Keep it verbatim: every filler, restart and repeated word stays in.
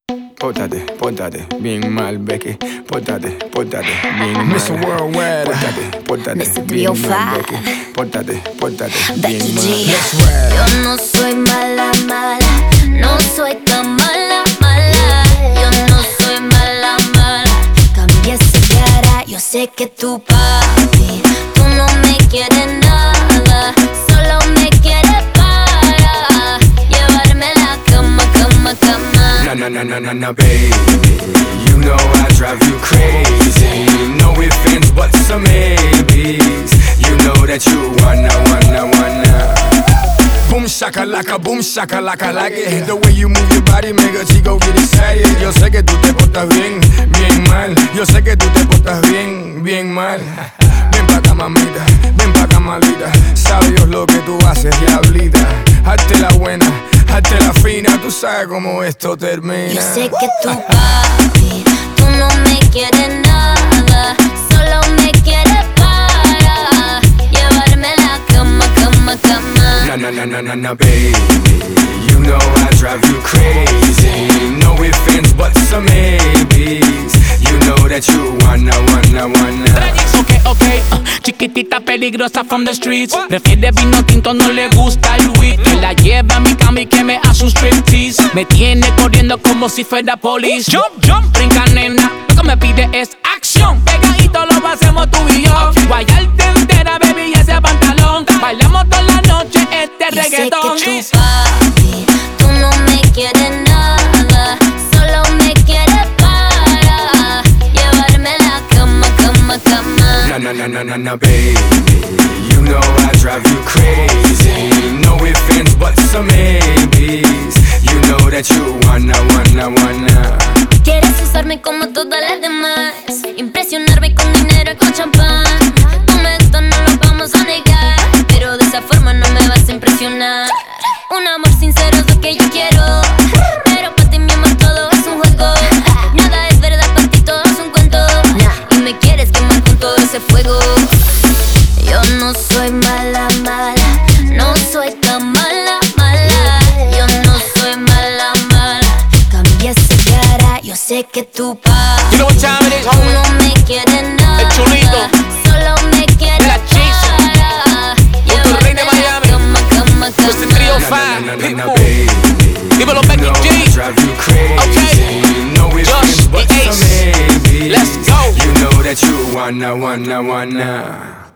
Pórtate, pórtate, bien mal, Becky. Pórtate, pórtate, bien mal. mister Worldwide. Pórtate, pórtate, mister bien three oh mal, five. Becky. Pórtate, pórtate, Becky bien mal. G. Let's ride. Yo no soy mala, mala. No soy tan mala, mala. Yo no soy mala, mala. Cambia esa cara. Yo sé que tu papi, tú no me quieres nada. Solo me quieres para llevarme a la cama, cama, cama. Na na na na na na, baby. You know I drive you crazy. No ifs, ands, buts, or maybes. You know that you wanna, wanna, wanna. Boom shakalaka, boom shakalaka, like it. The way you move your body, make a chico get excited. Yo sé que tú te portas bien, bien mal. Yo sé que tú te portas bien, bien mal. Ven pa' acá, mamita, ven pa' acá, malita. Sabe Dios lo que tú haces, diablita. Hazte la buena, hazte la fina. Tú sabes cómo esto termina. Yo sé que tu papi, tú no me quieres nada. Solo me quieres para llevarme a la cama, cama, cama. Na na na na na na, baby. You know I drive you crazy. No ifs, ands, buts, or maybes. You know that you wanna, wanna, wanna. Ok, ok, uh, chiquitita peligrosa from the streets. Prefiere vino tinto, no le gusta el weed. Que la lleva a mi cama y que me hace un striptease. Me tiene corriendo como si fuera police. Jump, jump, brinca nena, lo que me pide es acción. Pegadito lo hacemos tú y yo. Guayarte entera, baby, y ese pantalón. Bailamos toda la noche este Yo reggaetón. sé que tu papi, tú no me quieres nada. Solo me quieres para llevarme a la cama, cama, cama. Na na na na na na, baby. You know I drive you crazy. No ifs, ands, buts, or maybes. You know that you wanna, wanna, wanna. Quieres usarme como todas las demás, impresionarme con dinero y con champán. Tú me gustas, no lo vamos a negar, pero de esa forma no me vas a impresionar. Un amor sincero es lo que yo quiero, pero para ti mi amor todo es un juego. Nada es verdad, para ti todo es un cuento, y me quieres quemar con todo ese fuego. Yo no soy mala, mala, no soy tan mala, mala. Yo no soy mala, mala. Cambia esa cara, yo sé que tu papi, You know what time it is, tú homie? no me quieres nada. El chulito. Solo me quieres La Chisa. para Con tu rey de llevarme a la Miami. cama, cama, mister cama. three oh Na na five, na na na, Pitbull. baby. Dímelo, You Becky know G. I drive you crazy. Okay. No ifs, Josh, ands, buts, the or Ace. maybes. Let's go. You know that you wanna, wanna, wanna.